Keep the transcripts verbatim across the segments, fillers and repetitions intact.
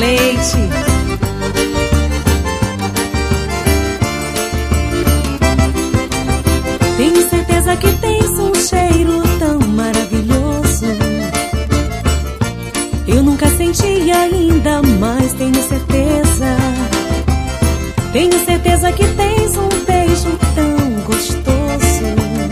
leite. Tenho certeza que tens um cheiro tão maravilhoso. Eu nunca senti ainda, mas tenho certeza. Tenho certeza que tens um beijo tão gostoso.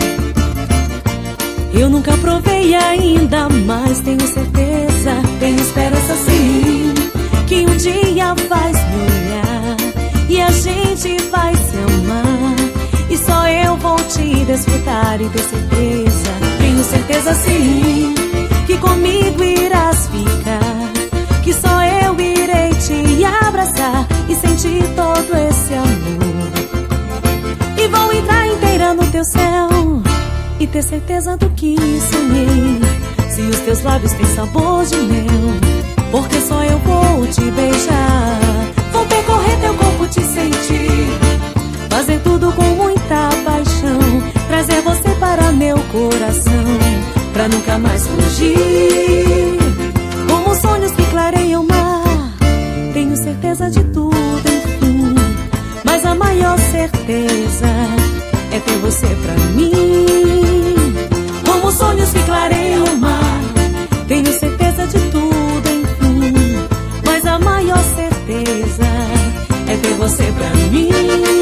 Eu nunca provei ainda, mas tenho certeza. Tenho esperança sim, que um dia vais me olhar e a gente vai se amar, e só eu vou te desfrutar e ter certeza. Tenho certeza sim, que comigo irás ficar, que só eu irei te abraçar e sentir todo esse amor. E vou entrar inteira no teu céu e ter certeza do que sonhei. Se os teus lábios têm sabor de mel, porque só eu vou te beijar. Vou percorrer teu corpo, te sentir, fazer tudo com muita paixão, trazer você para meu coração, pra nunca mais fugir. Como sonhos que clareiam o mar, tenho certeza de tudo, enfim, mas a maior certeza é ter você pra mim. Como sonhos que clareiam o mar, tenho certeza de tudo, enfim, mas a maior certeza é ter você pra mim.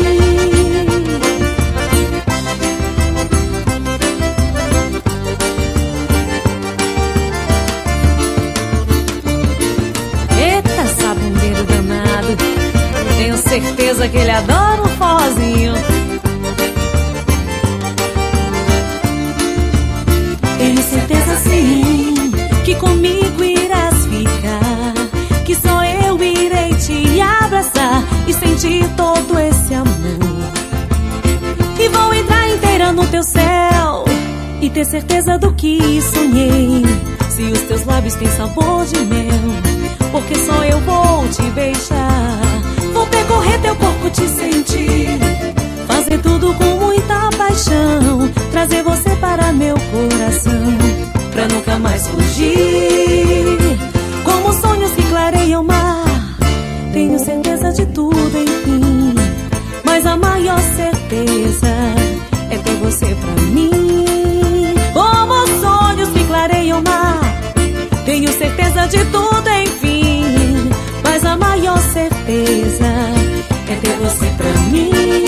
Eita, sabondeiro danado, tenho certeza que ele adora um forrozinho. Tenho certeza sim, que comigo irás ficar, que só eu irei te abraçar e sentir todo esse amor. E vou entrar inteira no teu céu e ter certeza do que sonhei. Se os teus lábios têm sabor de mel, porque só eu vou te beijar. Vou percorrer teu corpo, te sentir, fazer tudo com muita paixão, trazer você para meu coração, pra nunca mais fugir. Como sonhos que clareiam o mar, tenho certeza de tudo, enfim, mas a maior certeza é ter você pra mim. Como sonhos que clareiam o mar, tenho certeza de tudo, enfim, mas a maior certeza é ter você pra mim.